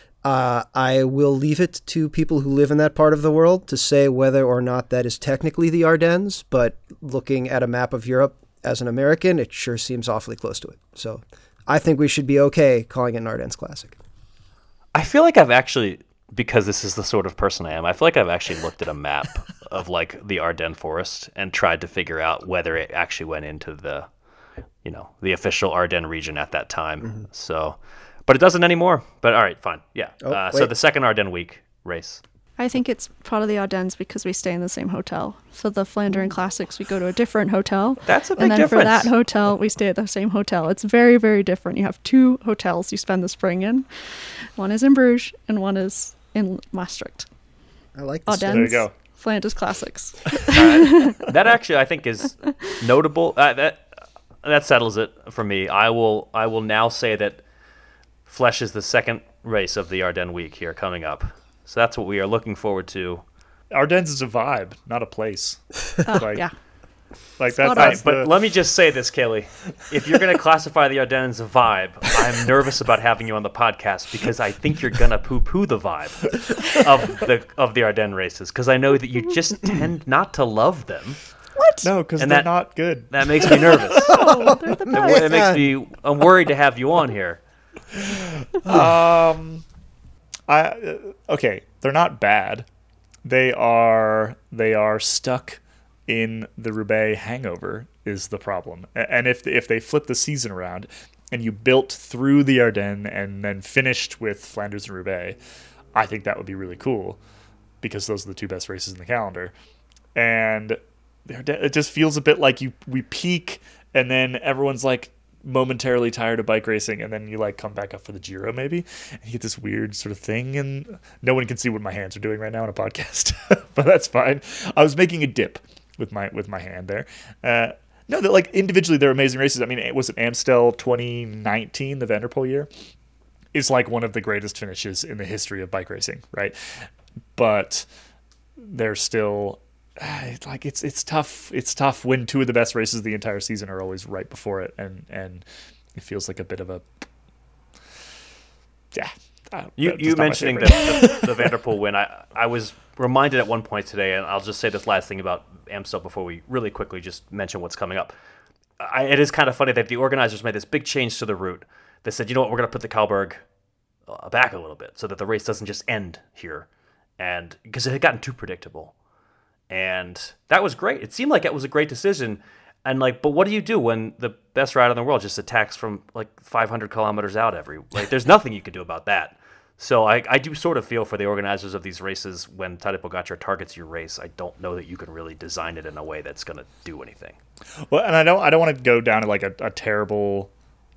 I will leave it to people who live in that part of the world to say whether or not that is technically the Ardennes, but looking at a map of Europe, as an American, it sure seems awfully close to it. So I think we should be okay calling it an Ardennes Classic. I feel like I've actually, because this is the sort of person I am, I feel like I've actually looked at a map of like the Ardennes forest and tried to figure out whether it actually went into the official Ardennes region at that time. Mm-hmm. So, but it doesn't anymore. But all right, fine. Yeah. So the second Ardennes week race. I think it's part of the Ardennes because we stay in the same hotel. For the Flandern Classics, we go to a different hotel. That's a big difference. And then difference. For that hotel, we stay at the same hotel. It's very, very different. You have two hotels you spend the spring in. One is in Bruges and one is in Maastricht. I like this. Ardennes, there you go. Flanders Classics. That actually, I think, is notable. That settles it for me. I will now say that Flèche is the second race of the Ardennes week here coming up. So that's what we are looking forward to. Ardennes is a vibe, not a place. Yeah. Like that's right, but let me just say this, Kaylee. If you're going to classify the Ardennes as a vibe, I'm nervous about having you on the podcast because I think you're going to poo-poo the vibe of the Ardennes races because I know that you just tend not to love them. What? No, because they're not good. That makes me nervous. Oh, they're the best. It makes me. I'm worried to have you on here. Okay, they're not bad. They are stuck in the Roubaix hangover is the problem. And if they flip the season around and you built through the Ardennes and then finished with Flanders and Roubaix, I think that would be really cool because those are the two best races in the calendar. And it just feels a bit like we peak and then everyone's like momentarily tired of bike racing and then you like come back up for the Giro maybe and you get this weird sort of thing and no one can see what my hands are doing right now on a podcast but that's fine. I was making a dip with my hand there. No, that like individually they're amazing races. I mean, was it Amstel 2019, the Van der Poel year? is like one of the greatest finishes in the history of bike racing, right? But they're still like it's tough. It's tough when two of the best races of the entire season are always right before it, and it feels like a bit of a You mentioning the Vanderpool win, I was reminded at one point today, and I'll just say this last thing about Amstel before we really quickly just mention what's coming up. It is kind of funny that the organizers made this big change to the route. They said, you know what, we're going to put the Kalberg back a little bit so that the race doesn't just end here, and because it had gotten too predictable. And that was great. It seemed like it was a great decision. And but what do you do when the best rider in the world just attacks from 500 kilometers out there's nothing you can do about that. So I do sort of feel for the organizers of these races when Tadej Pogačar targets your race. I don't know that you can really design it in a way that's going to do anything. Well, and I don't want to go down to a terrible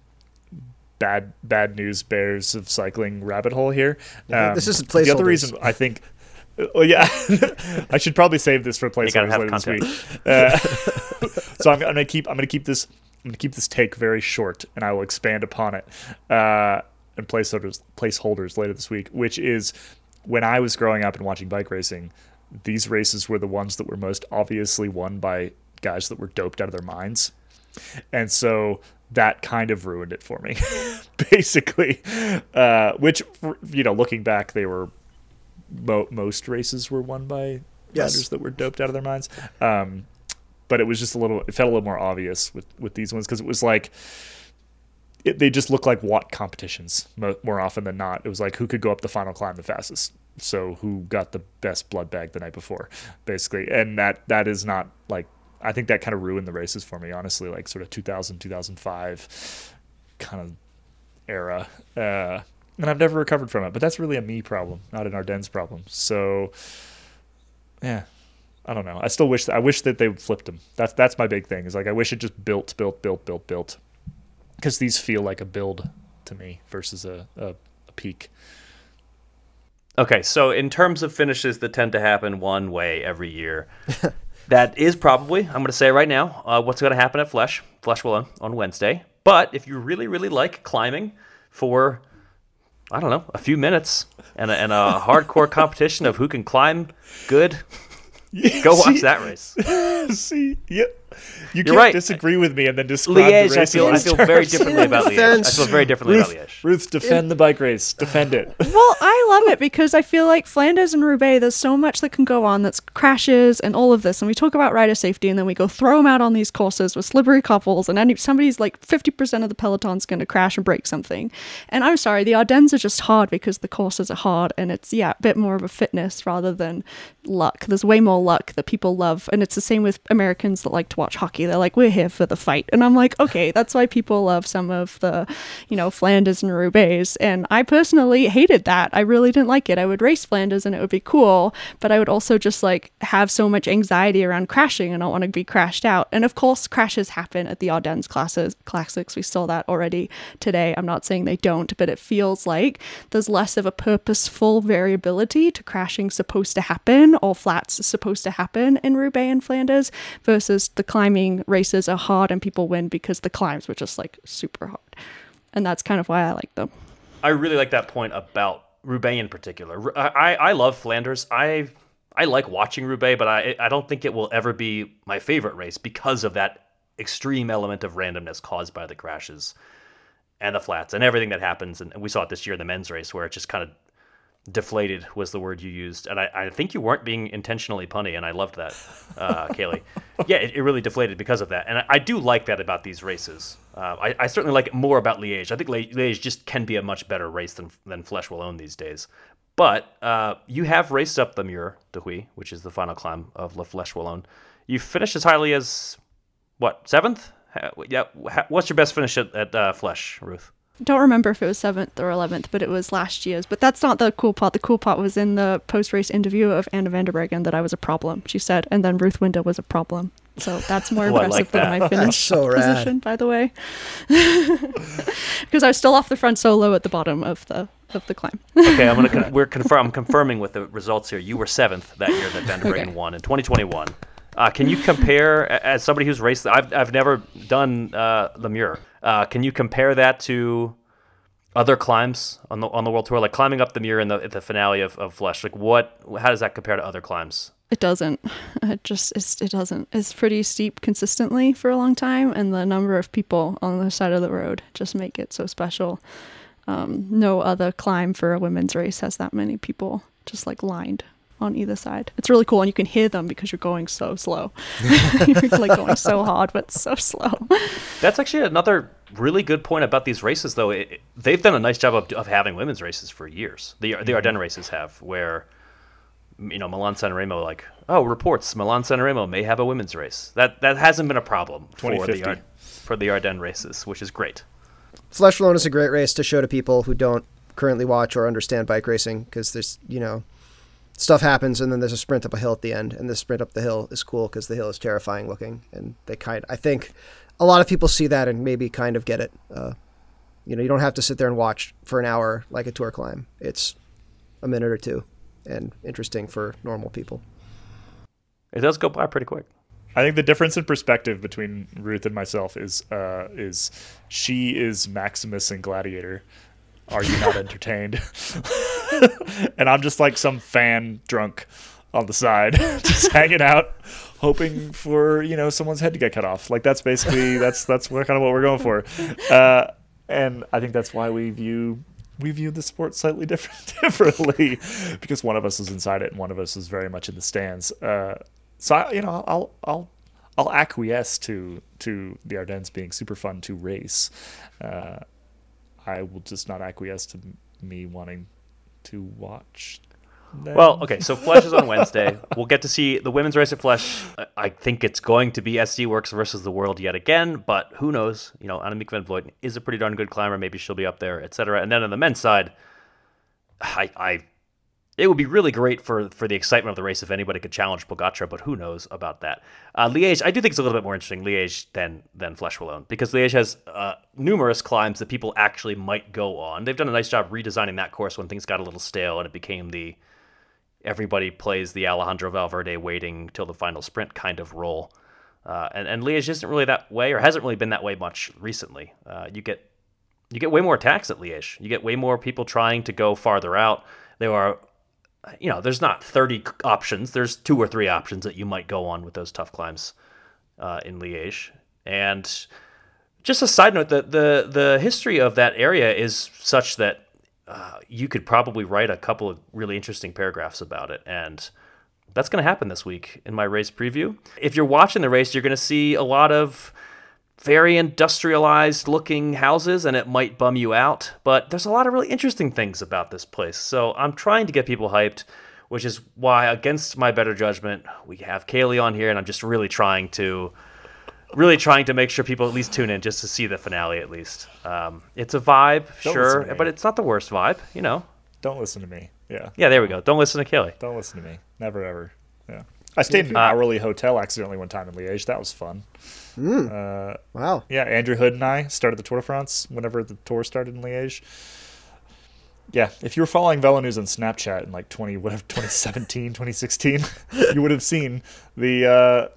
bad news bears of cycling rabbit hole here. This is placeholders. The other reason I think. Well, yeah, I should probably save this for placeholders later this week. So I'm gonna keep this take very short, and I will expand upon it and placeholders later this week. Which is when I was growing up and watching bike racing, these races were the ones that were most obviously won by guys that were doped out of their minds, and so that kind of ruined it for me, basically. Which looking back, they were. Most races were won by riders that were doped out of their minds, but it was just it felt a little more obvious with these ones because it was they just look like Watt competitions more often than not. It was who could go up the final climb the fastest, so who got the best blood bag the night before, basically. And that is not I think that kind of ruined the races for me, honestly, sort of 2000 2005 kind of era. And I've never recovered from it, but that's really a me problem, not an Ardennes problem. So, yeah, I don't know. I wish that they flipped them. That's my big thing. Is I wish it just built, because these feel like a build to me versus a peak. Okay, so in terms of finishes that tend to happen one way every year, that is probably, I'm going to say right now, what's going to happen at Flesh. Flesh will on Wednesday. But if you really, really like climbing for I don't know, a few minutes and a hardcore competition of who can climb good. Go watch that race. See, yeah, you can't right. disagree with me and then describe Liège, the race. I feel very differently about Liège. I feel very differently about Liège. Ruth, defend the bike race. Defend it. Well, I love it because I feel like Flanders and Roubaix, there's so much that can go on that's crashes and all of this. And we talk about rider safety and then we go throw them out on these courses with slippery couples and somebody's 50% of the peloton's going to crash and break something. And I'm sorry, the Ardennes are just hard because the courses are hard and it's, a bit more of a fitness rather than luck. There's way more luck that people love. And it's the same with Americans that like to watch hockey. They're we're here for the fight. And I'm okay, that's why people love some of the, Flanders and Roubaix. And I personally hated that. I really didn't like it. I would race Flanders and it would be cool, but I would also just have so much anxiety around crashing and I don't want to be crashed out. And of course, crashes happen at the Ardennes classics. We saw that already today. I'm not saying they don't, but it feels like there's less of a purposeful variability to crashing supposed to happen or flats supposed to happen in Roubaix and Flanders versus the climbing races are hard and people win because the climbs were just super hard. And that's kind of why I like them. I really like that point about Roubaix in particular. I love Flanders. I like watching Roubaix, but I don't think it will ever be my favorite race because of that extreme element of randomness caused by the crashes and the flats and everything that happens. And we saw it this year in the men's race where it just kind of deflated was the word you used. And I think you weren't being intentionally punny, and I loved that, Kaylee. Yeah, it really deflated because of that. And I do like that about these races. I certainly like it more about Liège. I think Liège just can be a much better race than Flesh Wallonne these days. But you have raced up the Mur de Huy, which is the final climb of La Flèche Wallonne. You finished as highly as, what, 7th? Yeah. What's your best finish at Flesh, Ruth? Don't remember if it was 7th or 11th, but it was last year's. But that's not the cool part. The cool part was in the post-race interview of Anna van der Breggen that I was a problem, she said, and then Ruth Winde was a problem. So that's more impressive than my finish position, by the way. Because I was still off the front solo at the bottom of the climb. Okay, I'm confirming with the results here. You were 7th that year that Van der Breggen won in 2021. Can you compare, as somebody who's raced, I've never done the Mur. Can you compare that to other climbs on the World Tour, like climbing up the Muir in the finale of Flesh? Like how does that compare to other climbs? It doesn't. It doesn't. It's pretty steep consistently for a long time, and the number of people on the side of the road just make it so special. No other climb for a women's race has that many people just like lined on either side. It's really cool, and you can hear them because you're going so slow. You're like going so hard, but so slow. That's actually another really good point about these races, though. They've done a nice job of having women's races for years. The Ardennes races have, where Milan Sanremo, like, reports Milan Sanremo may have a women's race. That hasn't been a problem for the Ardennes races, which is great. Flèche Wallonne is a great race to show to people who don't currently watch or understand bike racing, because there's, stuff happens and then there's a sprint up a hill at the end, and the sprint up the hill is cool because the hill is terrifying looking, and I think a lot of people see that and maybe kind of get it. You don't have to sit there and watch for an hour like a tour climb. It's a minute or two and interesting for normal people. It does go by pretty quick. I think the difference in perspective between Ruth and myself is she is Maximus in Gladiator. Are you not entertained? And I'm just like some fan drunk on the side, just hanging out, hoping for someone's head to get cut off. Like that's basically that's kind of what we're going for. And I think that's why we view the sport slightly differently, because one of us is inside it and one of us is very much in the stands. So I'll acquiesce to the Ardennes being super fun to race. I will just not acquiesce to me wanting to watch them. Well, okay, so Flesh is on Wednesday. We'll get to see the women's race at Flesh. I think it's going to be SD Works versus the world yet again, but who knows? Annemiek van Vleuten is a pretty darn good climber. Maybe she'll be up there, etc. And then on the men's side, it would be really great for the excitement of the race if anybody could challenge Pogačar, but who knows about that. Liège, I do think it's a little bit more interesting, Liège, than Flèche Wallonne, because Liège has numerous climbs that people actually might go on. They've done a nice job redesigning that course when things got a little stale and it became everybody plays the Alejandro Valverde waiting till the final sprint kind of role. And Liège isn't really that way, or hasn't really been that way much recently. You get way more attacks at Liège. You get way more people trying to go farther out. There are... there's not 30 options. There's 2 or 3 options that you might go on with those tough climbs in Liège. And just a side note, the history of that area is such that you could probably write a couple of really interesting paragraphs about it. And that's going to happen this week in my race preview. If you're watching the race, you're going to see a lot of very industrialized looking houses, and it might bum you out, but there's a lot of really interesting things about this place. So I'm trying to get people hyped, which is why, against my better judgment, we have Kaylee on here, and I'm just really trying to make sure people at least tune in just to see the finale at least. It's a vibe, sure, but it's not the worst vibe, Don't listen to me. Yeah. Yeah, there we go. Don't listen to Kaylee. Don't listen to me. Never, ever. Yeah. I stayed in an hourly hotel accidentally one time in Liège. That was fun. Wow. Yeah, Andrew Hood and I started the Tour de France whenever the tour started in Liège. Yeah, if you were following VeloNews on Snapchat in like 2017, 2016, you would have seen the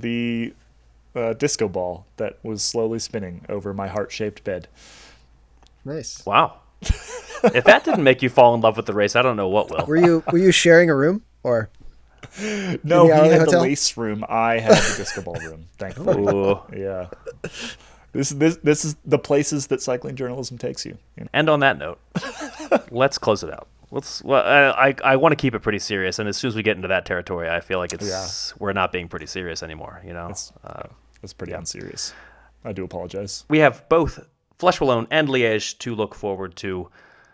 disco ball that was slowly spinning over my heart-shaped bed. Nice. Wow. If that didn't make you fall in love with the race, I don't know what will. Were you sharing a room, or? No, he had the lace room. I had the disco ball room. Thankfully. Ooh. Yeah. This is the places that cycling journalism takes you. And on that note, let's close it out. I want to keep it pretty serious, and as soon as we get into that territory, I feel like we're not being pretty serious anymore. It's pretty unserious. I do apologize. We have both Flèche Wallonne and Liège to look forward to.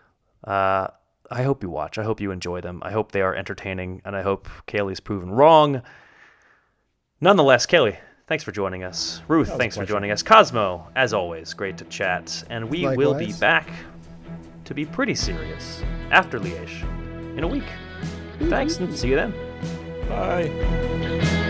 I hope you watch. I hope you enjoy them. I hope they are entertaining, and I hope Kaylee's proven wrong. Nonetheless, Kaylee, thanks for joining us. Ruth, thanks for joining us. Cosmo, as always, great to chat. And we will be back to be pretty serious after Liège in a week. Thanks, and see you then. Bye.